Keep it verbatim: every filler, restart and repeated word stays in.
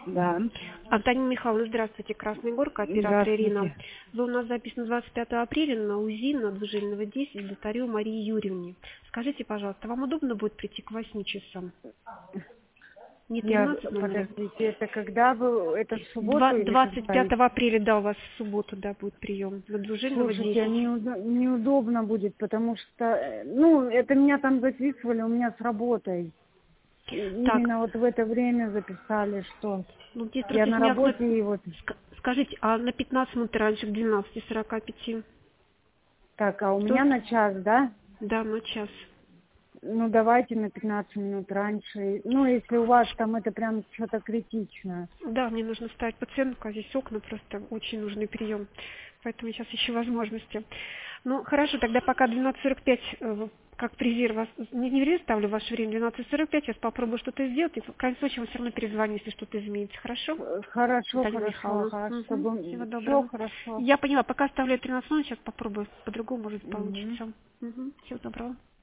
Да. Антонина Михайловна, здравствуйте. Красная Горка, оператор Ирина. Здравствуйте. Вы у нас записаны двадцать пятого апреля на УЗИ на двужильного десять Золотаревой Марии Юрьевне. Скажите, пожалуйста, вам удобно будет прийти к восьми часам? Не Я, тринадцать ноль ноль. подождите, это когда был, это в субботу Два- или двадцать когда? пятого апреля, да, у вас в субботу, да, будет прием. На двужильного Слушайте, десять. неудо- неудобно будет, потому что, э, ну, это меня там записывали, у меня с работой. И Так, именно вот в это время записали, что ну здесь я просто на снят на... работе и вот, Ска- Скажите, а на пятнадцать минут раньше, к двенадцати сорока пяти? так, а у Что? меня на час, да? Да, на час. Ну, давайте на пятнадцать минут раньше. Ну, если у вас там это прям что-то критичное. Да, мне нужно ставить пациентку, а здесь окна просто очень нужный прием. Поэтому сейчас ищу возможности. Ну, хорошо, тогда пока двенадцать сорок пять, э, как призир, вас не, не время ставлю ваше время, двенадцать сорок пять, сейчас попробую что-то сделать, и в крайнем случае вам все равно перезвоню, если что-то изменится. Хорошо? Э, Хорошо, Антонина хорошо, Михайловна. ага, Мгм. Всего чтобы все доброго. хорошо. Я поняла, пока оставляю тринадцать ноль, сейчас попробую, по-другому может Мгм. получится. Мгм. Всего доброго.